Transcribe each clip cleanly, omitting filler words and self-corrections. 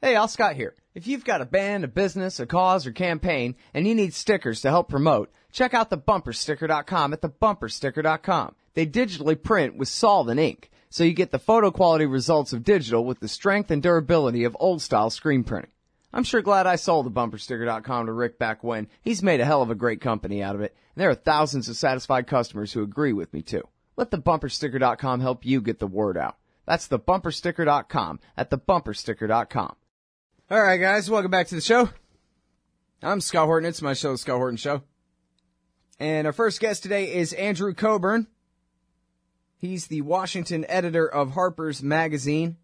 Hey, Al Scott here. If you've got a band, a business, a cause, or campaign, and you need stickers to help promote, check out thebumpersticker.com at thebumpersticker.com. They digitally print with solvent ink, so you get the photo quality results of digital with the strength and durability of old-style screen printing. I'm sure glad I sold thebumpersticker.com to Rick back when. He's made a hell of a great company out of it, and there are thousands of satisfied customers who agree with me, too. Let thebumpersticker.com help you get the word out. That's thebumpersticker.com at thebumpersticker.com. All right, guys, welcome back to the show. I'm Scott Horton. It's my show, The Scott Horton Show. And our first guest today is Andrew Cockburn. He's the Washington editor of Harper's Magazine,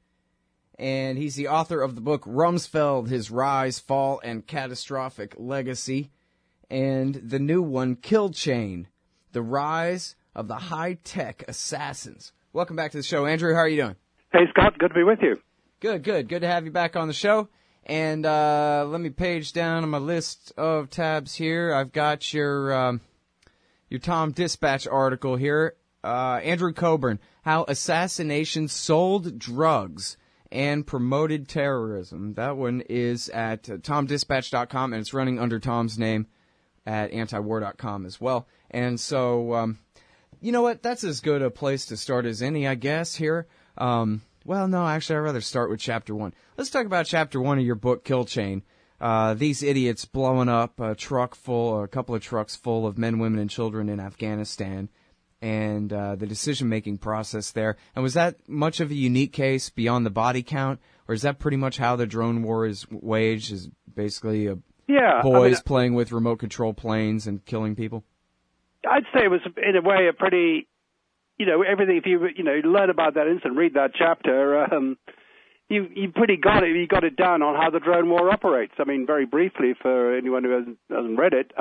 and he's the author of the book Rumsfeld, His Rise, Fall, and Catastrophic Legacy, and the new one, Kill Chain, The Rise of the High-Tech Assassins. Welcome back to the show. Andrew, how are you doing? Hey, Scott. Good to be with you. Good. Good to have you back on the show. And let me page down on my list of tabs here. I've got your Tom Dispatch article here. Andrew Cockburn, How Assassination Sold Drugs and Promoted Terrorism. That one is at tomdispatch.com, and it's running under Tom's name at antiwar.com as well. And so, you know what? That's as good a place to start as any, I guess, here. Well, no, actually, I'd rather start with Chapter 1. Let's talk about Chapter 1 of your book, Kill Chain. These idiots blowing up a couple of trucks full of men, women, and children in Afghanistan, and the decision-making process there. And was that much of a unique case beyond the body count, or is that pretty much how the drone war is waged, is basically boys playing with remote control planes and killing people? I'd say it was, in a way, a pretty... everything, if you learn about that incident, read that chapter, you pretty got it. You got it down on how the drone war operates. I mean, very briefly, for anyone who hasn't read it,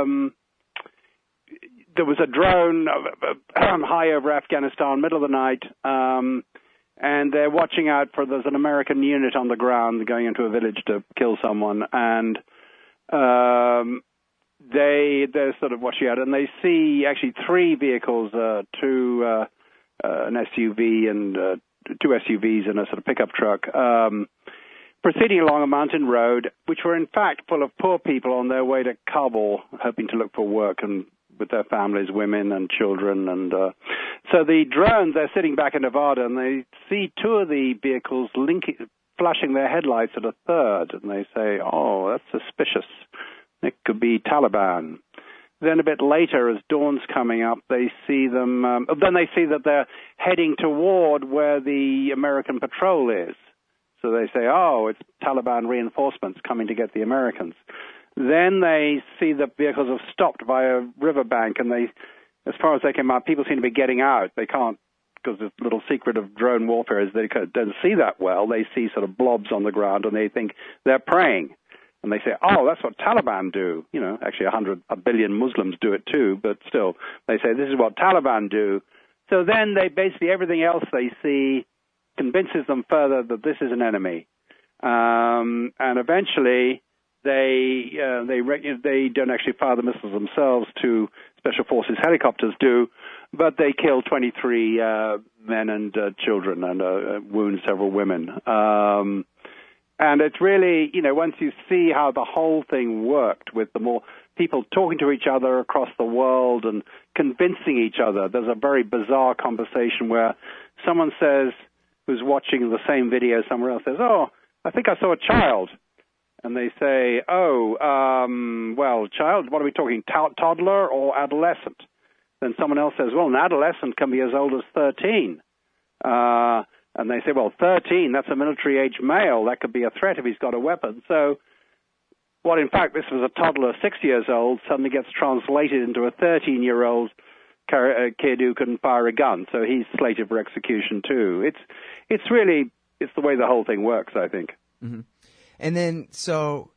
there was a drone high over Afghanistan, middle of the night, and they're watching out for, there's an American unit on the ground going into a village to kill someone, and they're sort of watching out, and they see actually three vehicles, an SUV and two SUVs and a sort of pickup truck, proceeding along a mountain road, which were in fact full of poor people on their way to Kabul, hoping to look for work, and with their families, women and children. And so the drones, they're sitting back in Nevada, and they see two of the vehicles flashing their headlights at a third, and they say, oh, that's suspicious. It could be Taliban. Then a bit later, as dawn's coming up, they see them. Then they see that they're heading toward where the American patrol is. So they say, "Oh, it's Taliban reinforcements coming to get the Americans." Then they see the vehicles have stopped by a riverbank, and they, as far as they can mark, people seem to be getting out. They can't, because the little secret of drone warfare is they don't see that well. They see sort of blobs on the ground, and they think they're praying. And they say, oh, that's what Taliban do. Actually a billion Muslims do it too, but still, they say, this is what Taliban do. So then they basically, everything else they see convinces them further that this is an enemy. And eventually, they don't actually fire the missiles themselves, to Special Forces helicopters do, but they kill 23 men and children and wound several women. And it's really, once you see how the whole thing worked, with the more people talking to each other across the world and convincing each other, there's a very bizarre conversation where someone says, who's watching the same video somewhere else, says, oh, I think I saw a child. And they say, well, child, what are we talking, toddler or adolescent? Then someone else says, well, an adolescent can be as old as 13. And they say, well, 13, that's a military-age male. That could be a threat if he's got a weapon. So what, in fact, this was a toddler 6 years old, suddenly gets translated into a 13-year-old kid who can fire a gun. So he's slated for execution, too. It's really the way the whole thing works, I think. Mm-hmm. And then, so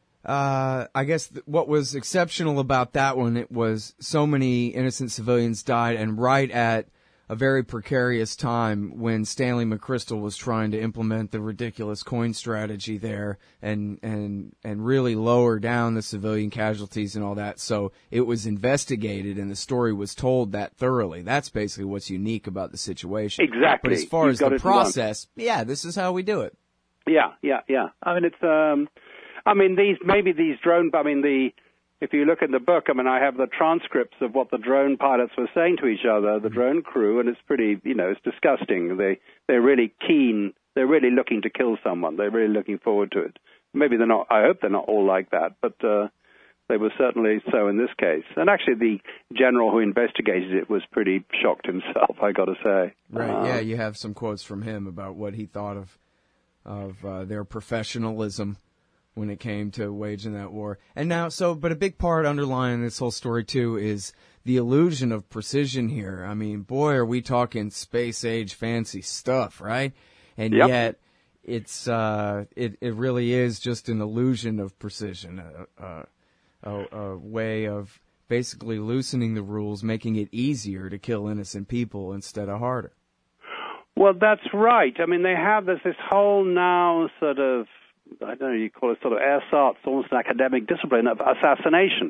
I guess what was exceptional about that one, it was so many innocent civilians died, and right at a very precarious time when Stanley McChrystal was trying to implement the ridiculous coin strategy there and really lower down the civilian casualties and all that. So it was investigated and the story was told that thoroughly. That's basically what's unique about the situation. Exactly. But as far as the process, this is how we do it. Yeah. I mean, these drone. If you look in the book, I have the transcripts of what the drone pilots were saying to each other, the drone crew, and it's pretty, it's disgusting. They're really keen. They're really looking to kill someone. They're really looking forward to it. Maybe they're not. I hope they're not all like that, but they were certainly so in this case. And actually, the general who investigated it was pretty shocked himself, I got to say. Right. Yeah, you have some quotes from him about what he thought of their professionalism when it came to waging that war. And now, but a big part underlying this whole story, too, is the illusion of precision here. I mean, boy, are we talking space age fancy stuff, right? And yet, it's it really is just an illusion of precision, a way of basically loosening the rules, making it easier to kill innocent people instead of harder. Well, that's right. I mean, they have this whole now sort of, I don't know, you call it sort of ersatz, almost an academic discipline of assassination.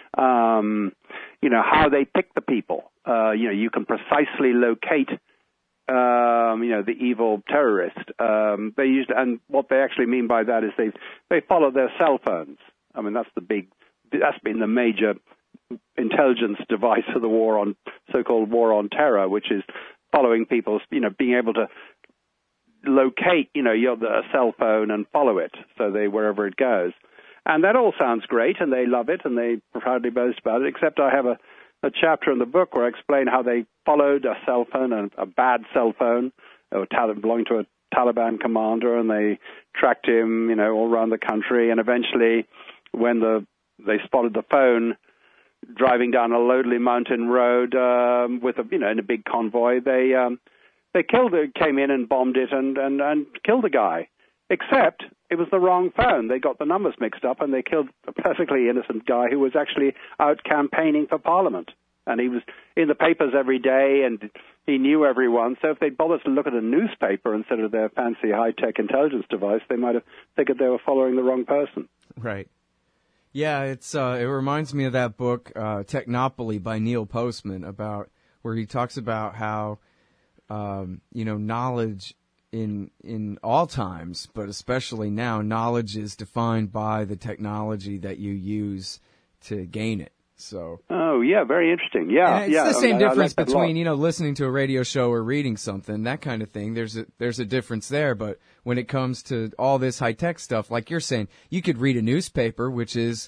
How they pick the people. You can precisely locate, the evil terrorist. And what they actually mean by that is they follow their cell phones. I mean, that's been the major intelligence device of the so-called war on terror, which is following people's, being able to locate, the cell phone and follow it, so wherever it goes. And that all sounds great, and they love it, and they proudly boast about it, except I have a chapter in the book where I explain how they followed a cell phone, a bad cell phone, belonging to a Taliban commander, and they tracked him, all around the country, and eventually, when they spotted the phone driving down a lonely mountain road in a big convoy, they came in and bombed it and killed the guy. Except it was the wrong phone. They got the numbers mixed up, and they killed a perfectly innocent guy who was actually out campaigning for Parliament. And he was in the papers every day, and he knew everyone. So if they'd bothered to look at a newspaper instead of their fancy high-tech intelligence device, they might have figured they were following the wrong person. Right. Yeah, it reminds me of that book, Technopoly by Neil Postman, where he talks about how knowledge in all times, but especially now, knowledge is defined by the technology that you use to gain it. So. Oh yeah, very interesting. Yeah, and it's the same difference between listening to a radio show or reading something, that kind of thing. There's a difference there, but when it comes to all this high tech stuff, like you're saying, you could read a newspaper, which is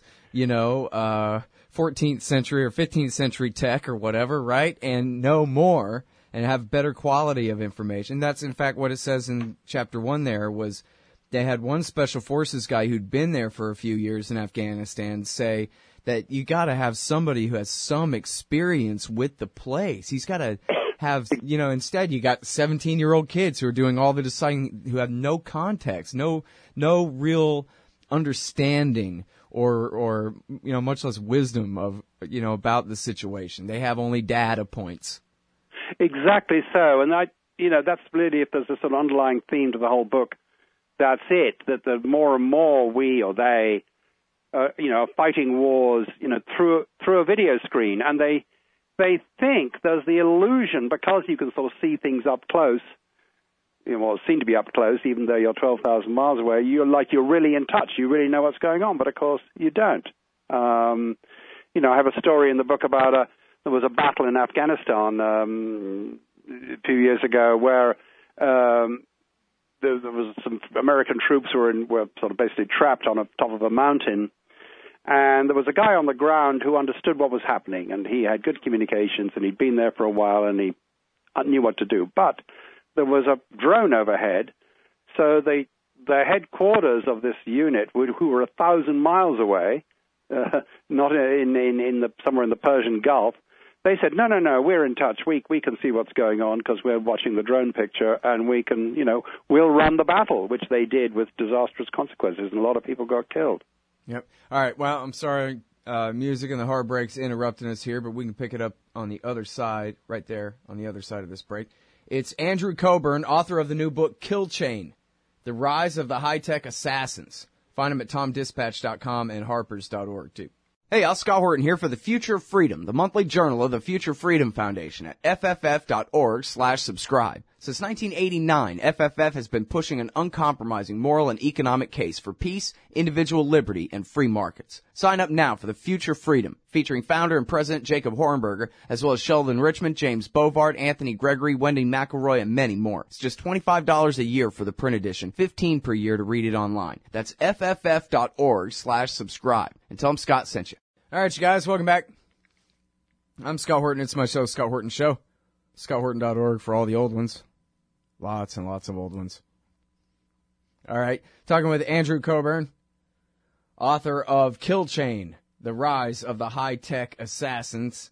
14th century or 15th century tech or whatever, right, and know more and have better quality of information. That's in fact what it says in chapter 1 there was. They had one special forces guy who'd been there for a few years in Afghanistan say that you got to have somebody who has some experience with the place. He's got to have, instead you got 17-year-old kids who are doing all the deciding, who have no context, no real understanding or much less wisdom of, about the situation. They have only data points. Exactly so. And that's really, if there's a sort of underlying theme to the whole book, that's it, that the more and more we or they, are fighting wars, through a video screen. And they think there's the illusion, because you can sort of see things up close, seem to be up close, even though you're 12,000 miles away, you're really in touch. You really know what's going on, but of course you don't. I have a story in the book about there was a battle in Afghanistan a few years ago where there was some American troops who were sort of basically trapped on top of a mountain, and there was a guy on the ground who understood what was happening, and he had good communications, and he'd been there for a while, and he knew what to do. But there was a drone overhead, so the headquarters of this unit, who were 1,000 miles away, not somewhere in the Persian Gulf, they said, no, we're in touch. We can see what's going on because we're watching the drone picture, and we can, we'll run the battle, which they did with disastrous consequences, and a lot of people got killed. Yep. All right. Well, I'm sorry, music and the heartbreaks interrupting us here, but we can pick it up on the other side, right there on the other side of this break. It's Andrew Coburn, author of the new book, Kill Chain, The Rise of the High-Tech Assassins. Find him at tomdispatch.com and harpers.org, too. Hey, Al Scott Horton here for The Future of Freedom, the monthly journal of the Future Freedom Foundation at fff.org/subscribe. Since 1989, FFF has been pushing an uncompromising moral and economic case for peace, individual liberty, and free markets. Sign up now for The Future Freedom, featuring founder and president Jacob Hornberger, as well as Sheldon Richmond, James Bovard, Anthony Gregory, Wendy McElroy, and many more. It's just $25 a year for the print edition, $15 per year to read it online. That's fff.org/subscribe. And tell them Scott sent you. All right, you guys, welcome back. I'm Scott Horton. It's my show, Scott Horton Show. ScottHorton.org for all the old ones. Lots and lots of old ones. All right. Talking with Andrew Coburn, author of Kill Chain, The Rise of the High-Tech Assassins.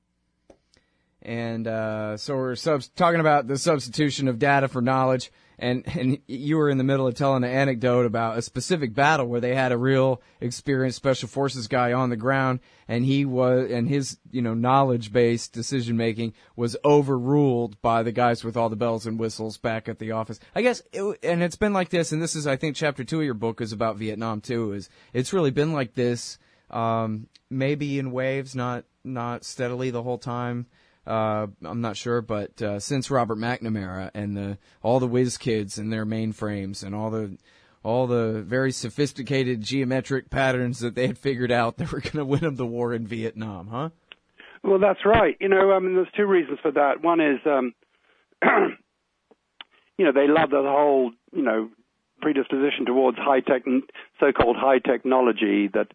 And so we're talking about the substitution of data for knowledge. And you were in the middle of telling an anecdote about a specific battle where they had a real experienced special forces guy on the ground, and his knowledge-based decision-making was overruled by the guys with all the bells and whistles back at the office. I guess, and it's been like this, and this is, I think, chapter 2 of your book is about Vietnam too, it's really been like this, maybe in waves, not steadily the whole time. I'm not sure, but since Robert McNamara and all the whiz kids and their mainframes and all the very sophisticated geometric patterns that they had figured out that were going to win them the war in Vietnam, huh? Well, that's right. There's two reasons for that. One is, they love the whole, predisposition towards high-tech, so-called high technology that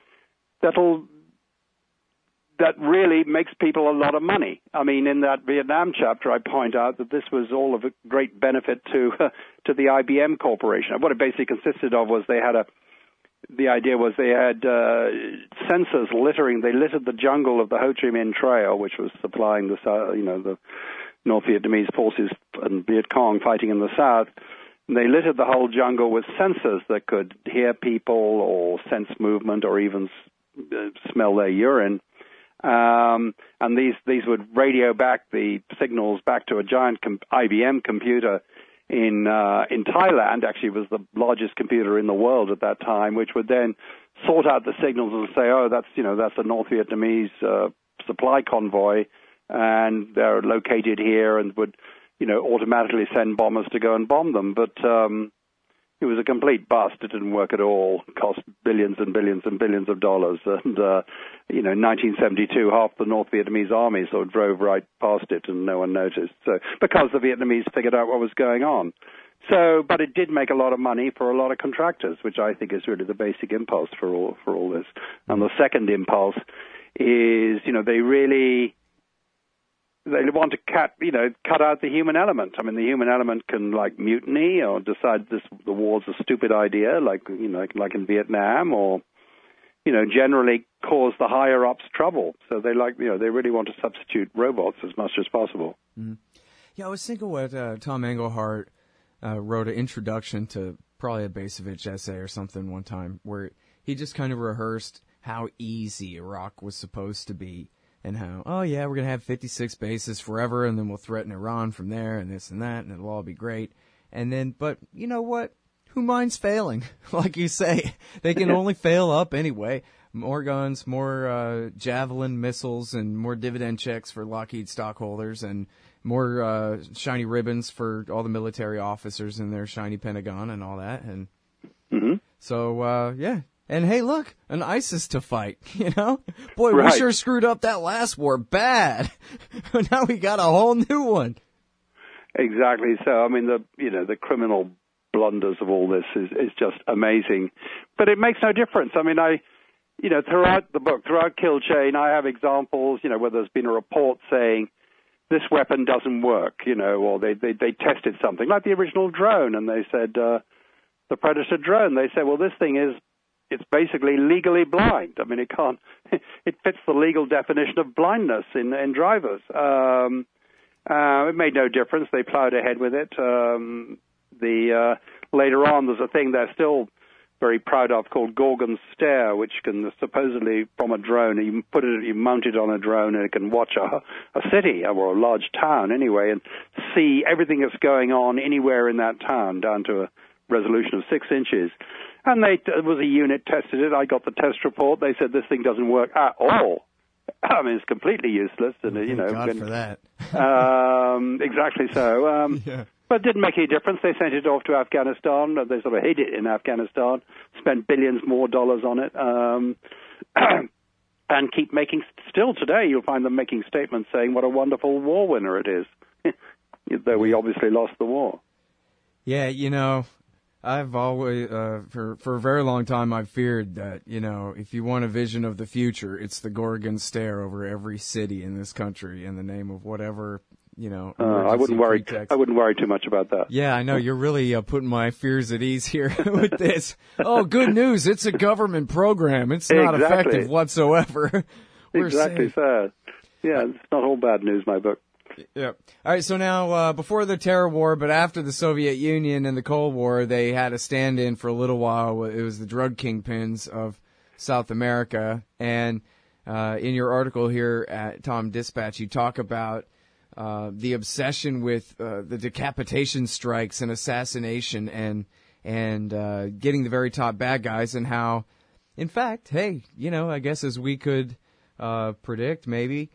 really makes people a lot of money. I mean, in that Vietnam chapter, I point out that this was all of a great benefit to the IBM Corporation. What it basically consisted of was they had sensors littering. They littered the jungle of the Ho Chi Minh Trail, which was supplying the North Vietnamese forces and Viet Cong fighting in the south. And they littered the whole jungle with sensors that could hear people or sense movement or even smell their urine. And these would radio back the signals back to a giant IBM computer in Thailand. Actually, it was the largest computer in the world at that time, which would then sort out the signals and say, oh, that's a North Vietnamese supply convoy, and they're located here, and would automatically send bombers to go and bomb them. But it was a complete bust. It didn't work at all. It cost billions and billions and billions of dollars. And, in 1972, half the North Vietnamese army sort of drove right past it and no one noticed. So, because the Vietnamese figured out what was going on. So, but it did make a lot of money for a lot of contractors, which I think is really the basic impulse for all this. And the second impulse is, they want to cut out the human element. I mean, the human element can mutiny or decide the war's a stupid idea, like in Vietnam, or generally cause the higher ups trouble. So they really want to substitute robots as much as possible. Mm-hmm. Yeah, I was thinking what Tom Engelhardt wrote an introduction to probably a Bacevich essay or something one time, where he just kind of rehearsed how easy Iraq was supposed to be. And how, oh yeah, we're going to have 56 bases forever, and then we'll threaten Iran from there, and this and that, and it'll all be great. And then, but you know what? Who minds failing? Like you say, they can only fail up anyway. More guns, more Javelin missiles, and more dividend checks for Lockheed stockholders, and more shiny ribbons for all the military officers in their shiny Pentagon and all that. And so, yeah. And hey, look, an ISIS to fight, Boy, right. We sure screwed up that last war bad. Now we got a whole new one. Exactly. So, I mean, the criminal blunders of all this is just amazing. But it makes no difference. I mean, throughout the book, throughout Kill Chain, I have examples, where there's been a report saying this weapon doesn't work, or they tested something, like the original drone, and they said, the Predator drone, they said, well, this thing it's basically legally blind. I mean, it fits the legal definition of blindness in drivers. It made no difference. They plowed ahead with it. Later on, there's a thing they're still very proud of called Gorgon's Stare, which can supposedly, from a drone, you mount it on a drone and it can watch a city or a large town anyway and see everything that's going on anywhere in that town down to a resolution of 6 inches. And there was a unit tested it. I got the test report. They said this thing doesn't work at all. I mean, it's completely useless, and God for that. Exactly so. Yeah. But it didn't make any difference. They sent it off to Afghanistan. They sort of hid it in Afghanistan, spent billions more dollars on it, and keep making. Still today, you'll find them making statements saying what a wonderful war winner it is, though we obviously lost the war. Yeah, I've always, for a very long time, I've feared that, if you want a vision of the future, it's the Gorgon stare over every city in this country in the name of whatever, I wouldn't worry. pretext. I wouldn't worry too much about that. Yeah, I know. You're really putting my fears at ease here with this. Oh, good news. It's a government program. It's not effective whatsoever. We're exactly safe. so. Yeah, it's not all bad news, my book. Yeah. All right. So now, before the terror war, but after the Soviet Union and the Cold War, they had a stand-in for a little while. It was the drug kingpins of South America. And in your article here at Tom Dispatch, you talk about the obsession with the decapitation strikes and assassination and getting the very top bad guys, and how, in fact, hey, I guess as we could predict, maybe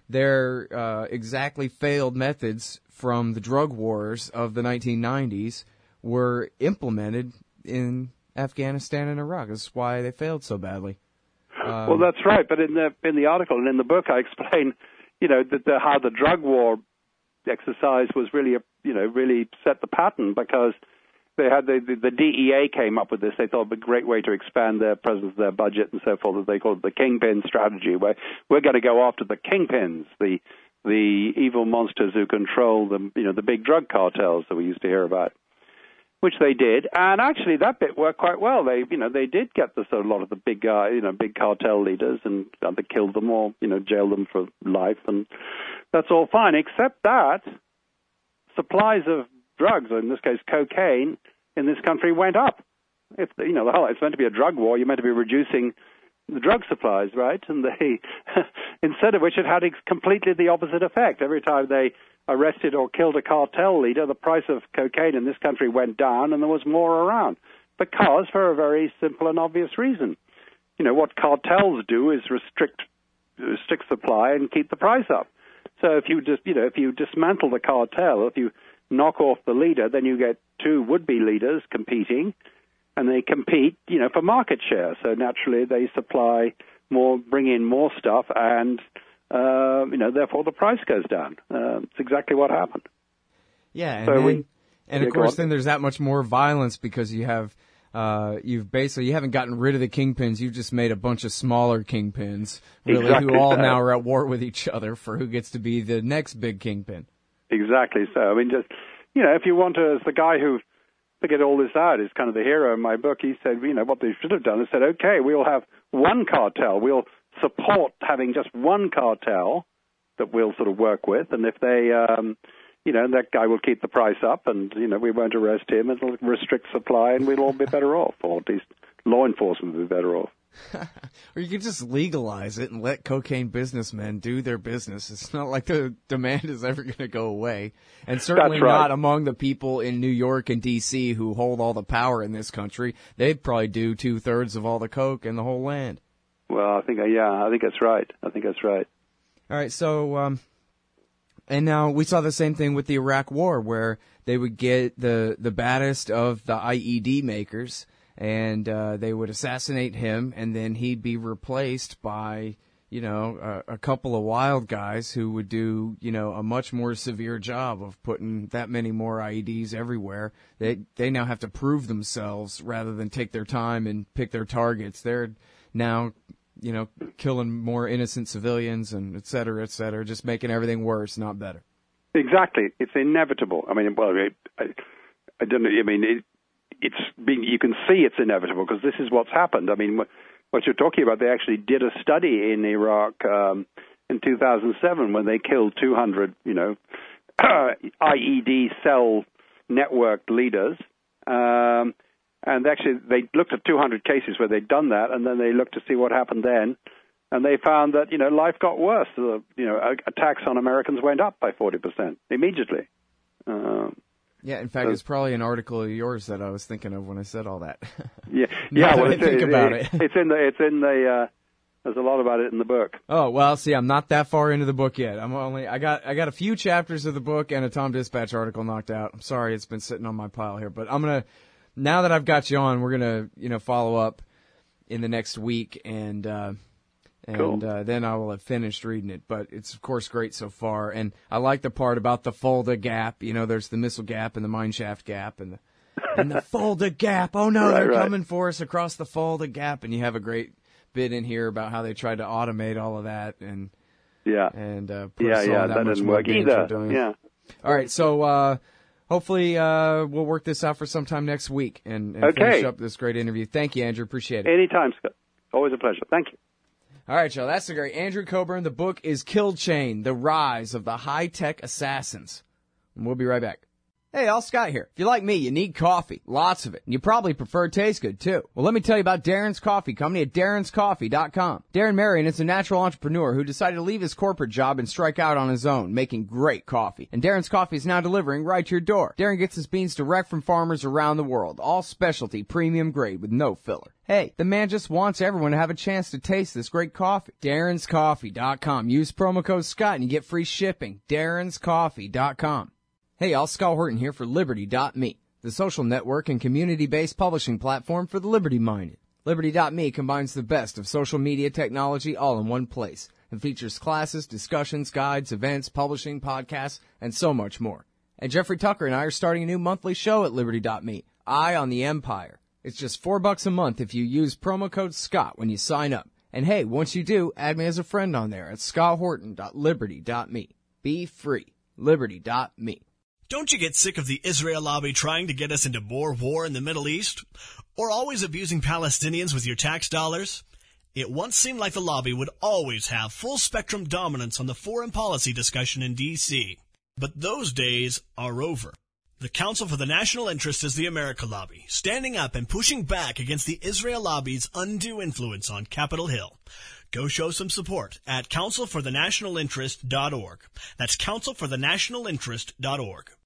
their exactly failed methods from the drug wars of the 1990s were implemented in Afghanistan and Iraq. That's why they failed so badly. Well, that's right. But in the article and in the book, I explain, how the drug war exercise was really, really set the pattern, because they had the DEA came up with this. They thought it was a great way to expand their presence, their budget, and so forth. That they called it the kingpin strategy, where we're going to go after the kingpins, the evil monsters who control the big drug cartels that we used to hear about. Which they did, and actually that bit worked quite well. They did get a lot of the big big cartel leaders, and they killed them or jailed them for life, and that's all fine. Except that supplies of drugs, or in this case cocaine, in this country went up. It's meant to be a drug war. You're meant to be reducing the drug supplies, right? And they, instead of which, it had completely the opposite effect. Every time they arrested or killed a cartel leader, the price of cocaine in this country went down, and there was more around. Because, for a very simple and obvious reason, what cartels do is restrict supply and keep the price up. So if you dismantle the cartel, if you knock off the leader, then you get two would-be leaders competing, and they compete, for market share. So naturally, they supply more, bring in more stuff, and therefore the price goes down. It's exactly what happened. Yeah, and of course, then there's that much more violence because you have you haven't gotten rid of the kingpins. You've just made a bunch of smaller kingpins, really, exactly who all so. now are at war with each other for who gets to be the next big kingpin. Exactly so. I mean, just if you want to, as the guy who figured all this out is kind of the hero in my book, he said, what they should have done is said, okay, we'll have one cartel. We'll support having just one cartel that we'll sort of work with, and if they, that guy will keep the price up, and we won't arrest him. It'll restrict supply, and we'll all be better off, or at least law enforcement will be better off. Or you could just legalize it and let cocaine businessmen do their business. It's not like the demand is ever going to go away. And certainly not among the people in New York and D.C. who hold all the power in this country. They'd probably do 2/3 of all the coke in the whole land. Well, I think that's right. All right, so, and now we saw the same thing with the Iraq War, where they would get the baddest of the IED makers, and they would assassinate him, and then he'd be replaced by, a couple of wild guys who would do, a much more severe job of putting that many more IEDs everywhere. They now have to prove themselves rather than take their time and pick their targets. They're now, killing more innocent civilians and et cetera, just making everything worse, not better. Exactly. It's inevitable. I mean, well, I don't know. I mean, you can see it's inevitable because this is what's happened. I mean, what you're talking about, they actually did a study in Iraq in 2007 when they killed 200, IED cell network leaders. And actually, they looked at 200 cases where they'd done that, and then they looked to see what happened then. And they found that, life got worse. Attacks on Americans went up by 40% immediately. Yeah, in fact, it's probably an article of yours that I was thinking of when I said all that. Yeah, Well, I think about it. It's in the There's a lot about it in the book. Oh, well, see, I'm not that far into the book yet. I got a few chapters of the book and a Tom Dispatch article knocked out. I'm sorry it's been sitting on my pile here, but now that I've got you on, we're gonna, follow up in the next week and cool. Then I will have finished reading it. But it's, of course, great so far. And I like the part about the Fulda Gap. There's the missile gap and the mineshaft gap and the Fulda Gap. Oh, no, they're coming for us across the Fulda Gap. And you have a great bit in here about how they tried to automate all of that and put us all that much more danger doing it. Yeah. All right, so hopefully we'll work this out for sometime next week and finish up this great interview. Thank you, Andrew. Appreciate it. Anytime, Scott. Always a pleasure. Thank you. All right, y'all. That's the great Andrew Coburn. The book is Kill Chain: The Rise of the High-Tech Assassins. And we'll be right back. Hey, all, Scott here. If you're like me, you need coffee. Lots of it. And you probably prefer it taste good, too. Well, let me tell you about Darren's Coffee Company at darrenscoffee.com. Darren Marion is a natural entrepreneur who decided to leave his corporate job and strike out on his own, making great coffee. And Darren's Coffee is now delivering right to your door. Darren gets his beans direct from farmers around the world. All specialty, premium grade with no filler. Hey, the man just wants everyone to have a chance to taste this great coffee. darrenscoffee.com. Use promo code Scott and you get free shipping. darrenscoffee.com. Hey, y'all, Scott Horton here for Liberty.me, the social network and community-based publishing platform for the liberty-minded. Liberty.me combines the best of social media technology all in one place and features classes, discussions, guides, events, publishing, podcasts, and so much more. And Jeffrey Tucker and I are starting a new monthly show at Liberty.me, Eye on the Empire. It's just $4 a month if you use promo code Scott when you sign up. And hey, once you do, add me as a friend on there at scotthorton.liberty.me. Be free. Liberty.me. Don't you get sick of the Israel lobby trying to get us into more war in the Middle East? Or always abusing Palestinians with your tax dollars? It once seemed like the lobby would always have full-spectrum dominance on the foreign policy discussion in D.C. But those days are over. The Council for the National Interest is the America Lobby, standing up and pushing back against the Israel lobby's undue influence on Capitol Hill. Go show some support at councilforthenationalinterest.org. That's councilforthenationalinterest.org.